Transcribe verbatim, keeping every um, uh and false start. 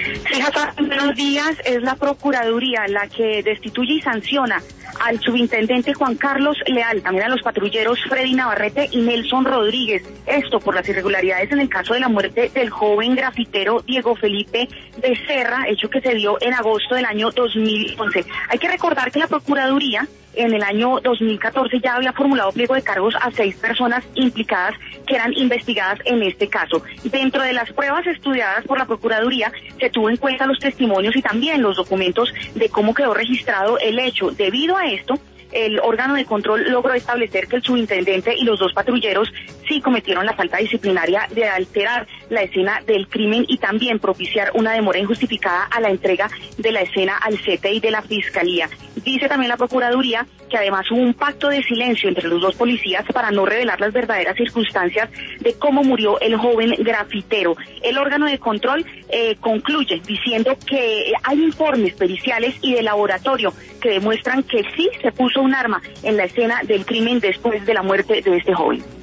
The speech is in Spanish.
Sí, Hassan, buenos días. Es la Procuraduría la que destituye y sanciona al subintendente Juan Carlos Leal, también a los patrulleros Freddy Navarrete y Nelson Rodríguez. Esto por las irregularidades en el caso de la muerte del joven grafitero Diego Felipe Becerra, hecho que se dio en agosto del año dos mil once. Hay que recordar que la Procuraduría en el año dos mil catorce ya había formulado pliego de cargos a seis personas implicadas que eran investigadas en este caso. Dentro de las pruebas estudiadas por la Procuraduría se tuvo en cuenta los testimonios y también los documentos de cómo quedó registrado el hecho. Debido a esto, el órgano de control logró establecer que el subintendente y los dos patrulleros sí cometieron la falta disciplinaria de alterar la escena del crimen y también propiciar una demora injustificada a la entrega de la escena al C T I de la Fiscalía. Dice también la Procuraduría que además hubo un pacto de silencio entre los dos policías para no revelar las verdaderas circunstancias de cómo murió el joven grafitero. El órgano de control eh, concluye diciendo que hay informes periciales y de laboratorio que demuestran que sí se puso un arma en la escena del crimen después de la muerte de este joven.